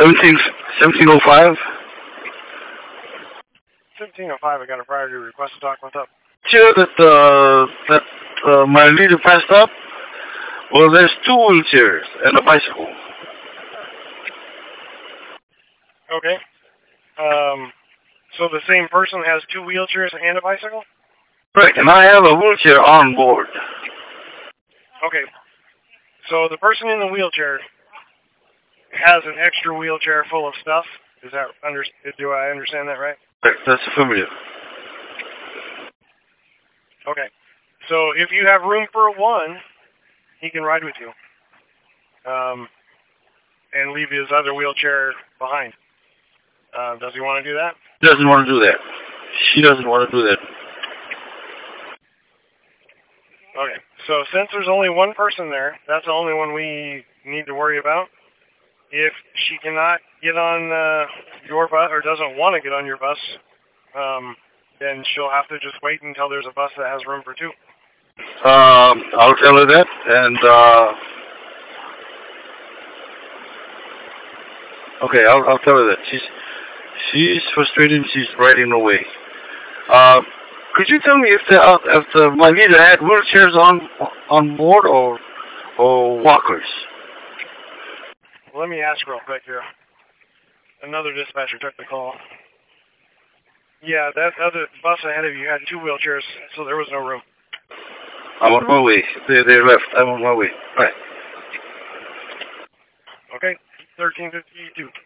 1705? 1705, I got a priority request to talk. What's up? Sure that my leader passed up? Well, there's two wheelchairs and a bicycle. Okay. So the same person has two wheelchairs and a bicycle? Correct, and I have a wheelchair on board. Okay. So the person in the wheelchair has an extra wheelchair full of stuff. Do I understand that right? Correct, that's affirmative. Okay. So if you have room for one, he can ride with you. And leave his other wheelchair behind. Does he want to do that? Doesn't want to do that. She doesn't want to do that. Okay. So since there's only one person there, that's the only one we need to worry about. If she cannot get on your bus or doesn't want to get on your bus, then she'll have to just wait until there's a bus that has room for two. I'll tell her that, and okay, I'll tell her that. She's frustrated. She's riding away. Could you tell me if my leader had wheelchairs on board or walkers? Let me ask real quick here. Another dispatcher took the call. Yeah, that other bus ahead of you had two wheelchairs, so there was no room. I'm on my way. They left. I'm on my way. All right. Okay, 1352.